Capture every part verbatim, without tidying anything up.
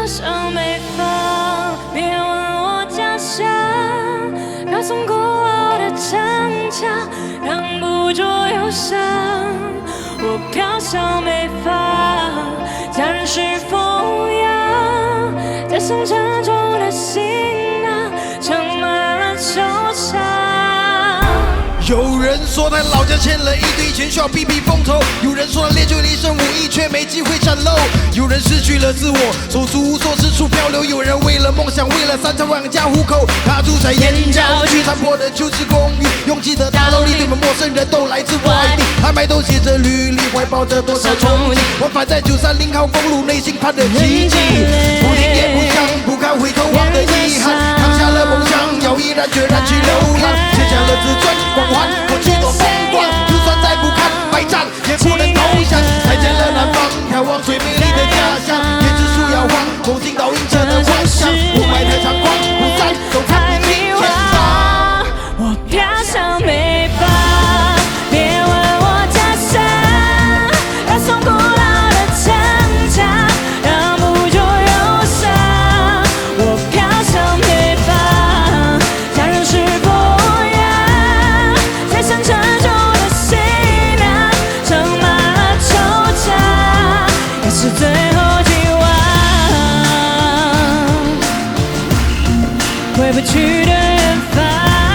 飘向北方。别问我家乡，高耸古老的城墙，挡不住忧伤。我飘向北方，家人是否一样？在乡沉重的行囊，盛满了惆怅。 有人说他老家欠了一堆钱，需要避避风头；有人说他练就了一身武艺，却没机会展露；有人失去了自我，手足无措，四处漂流；有人为了梦想，为了三餐养家糊口。他住在燕郊区残破的旧式公寓，拥挤的大楼里，对门陌生人都来自外地。他埋头写着履历，怀抱着多少憧憬。往返在九三零号公路，内心盼着奇迹。不听也不想，不敢回头望的遗憾，扛下了梦想，要毅然决然去流浪，写下了自尊光环。 过去多风光，就算再不堪百战，也不能投降。再见了南方，眺望最美丽的家乡。椰子树摇晃，梦境倒映着的幻想。雾霾太猖狂，不散都看不清前方。 我飘向北方，别问我家乡，高耸古老的城墙，挡不住忧伤。我飘向北方，家人是否？ 像沉重的行囊，盛满了惆怅，也是最后寄望。回不去的远方。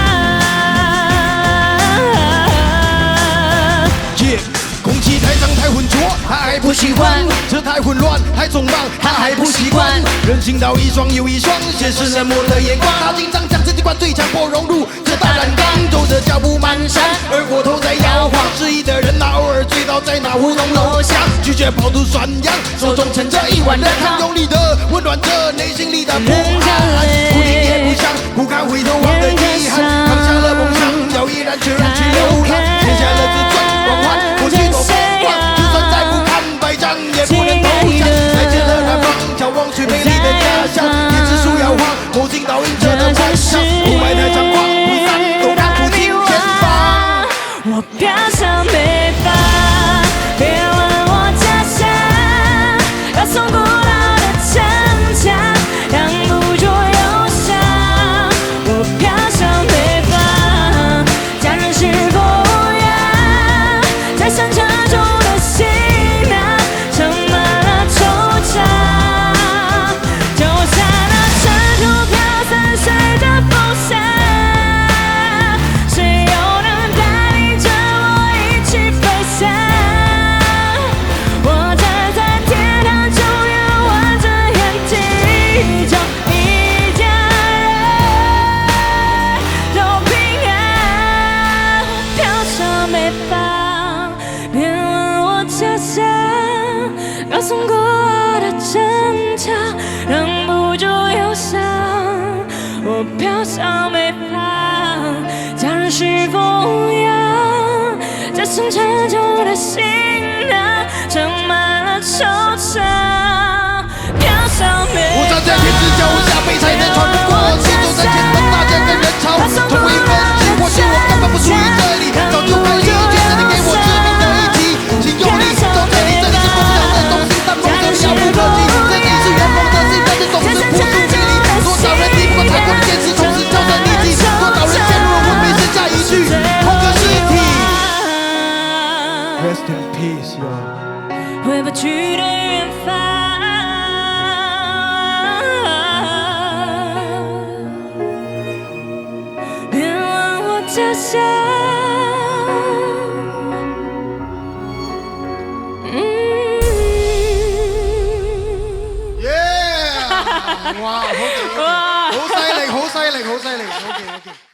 Yeah， 空气太脏太浑浊，他还不喜欢；这太混乱太匆忙，他还不习惯。人行道一双又一双，现实冷漠的眼光。他紧张将自己灌醉，强迫融入这大染缸，走着脚步蹒跚，而过头在摇晃。失意的人那偶尔醉倒在那胡同楼下，拒绝跑出涮羊，手中盛着一碗热汤，用力的温暖着内心里的不安。不听也不想，不敢回头望的遗憾，扛下了梦想，要毅然决然去流浪，写下了自尊光环。过去多风光，就算再不堪百战，也不能投降。再见了南方，眺望最美丽的家乡。椰子树摇晃，梦境倒映着的幻想。雾霾太猖狂，不散都看不清前方。 我飘向北方，别问我家乡，高耸古老的城墙，挡不住忧伤。我飘向北方，家人是否一样？在乡沉重的行囊，盛满了惆怅，就像那尘土飘散，随着风向。 高耸古老的城墙，挡不住忧伤。我飘向北方，家人是否一样？在深沉重的行囊，盛满了惆怅。飘向北方， 我站在天之脚下，被才能穿不过去，走在前方，大家跟人潮，从未分析，或许我根本不属于这里，早就该理解，是你给我致命的一击，请用力走这里，这里是梦想的东西。 但梦想遥不可及，这里是远方的心，但是总是扑朔迷离。多少人敌不过太过的坚持，从此销声匿迹。多少人陷入了昏迷，剩下一具空的尸体。Rest in peace, yo。 回不去的远方，别问我家乡。 哇！好勁，好犀利，好犀利，好犀利，OK OK。